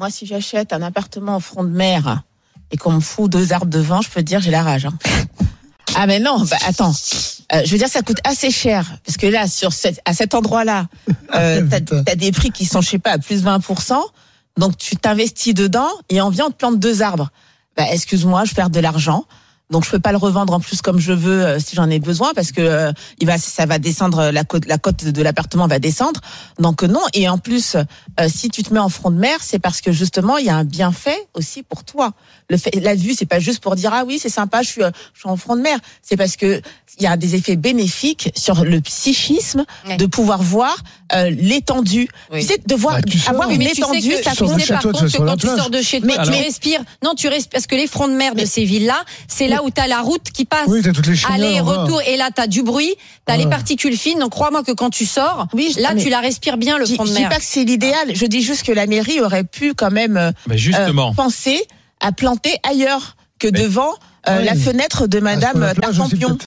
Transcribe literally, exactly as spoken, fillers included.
moi, si j'achète un appartement au front de mer et qu'on me fout deux arbres devant, je peux te dire, j'ai la rage. Hein. Ah mais non, bah attends. Euh, je veux dire, ça coûte assez cher parce que là, sur cette, à cet endroit-là, euh, t'as, t'as des prix qui sont, je sais pas, à plus vingt pour cent. Donc tu t'investis dedans et en vient on te plante deux arbres. Bah excuse-moi, je perds de l'argent. Donc je peux pas le revendre en plus comme je veux euh, si j'en ai besoin parce que euh, il va ça va descendre la cote la cote de l'appartement va descendre. Donc non, et en plus euh, si tu te mets en front de mer, c'est parce que justement il y a un bienfait aussi pour toi. Le fait, la vue, c'est pas juste pour dire ah oui, c'est sympa, je suis je suis en front de mer, c'est parce que il y a des effets bénéfiques sur le psychisme oui. de pouvoir voir euh, l'étendue. Oui. Tu sais de voir bah, avoir oui, une mais étendue, tu sais que, ça tu sais par contre que quand tu sors de chez toi, mais, tu mais, respires. Non, tu respires parce que les fronts de mer de ces villes-là, c'est là où tu as la route qui passe. Oui, t'as toutes les chignoles, aller retour et là tu as du bruit, tu as ouais. les particules fines. Donc crois-moi que quand tu sors, oui, là tu la respires bien le front de mer. Je dis pas que c'est l'idéal, je dis juste que la mairie aurait pu quand même euh, penser à planter ailleurs que mais, devant euh, oui. la fenêtre de Madame Tartampion.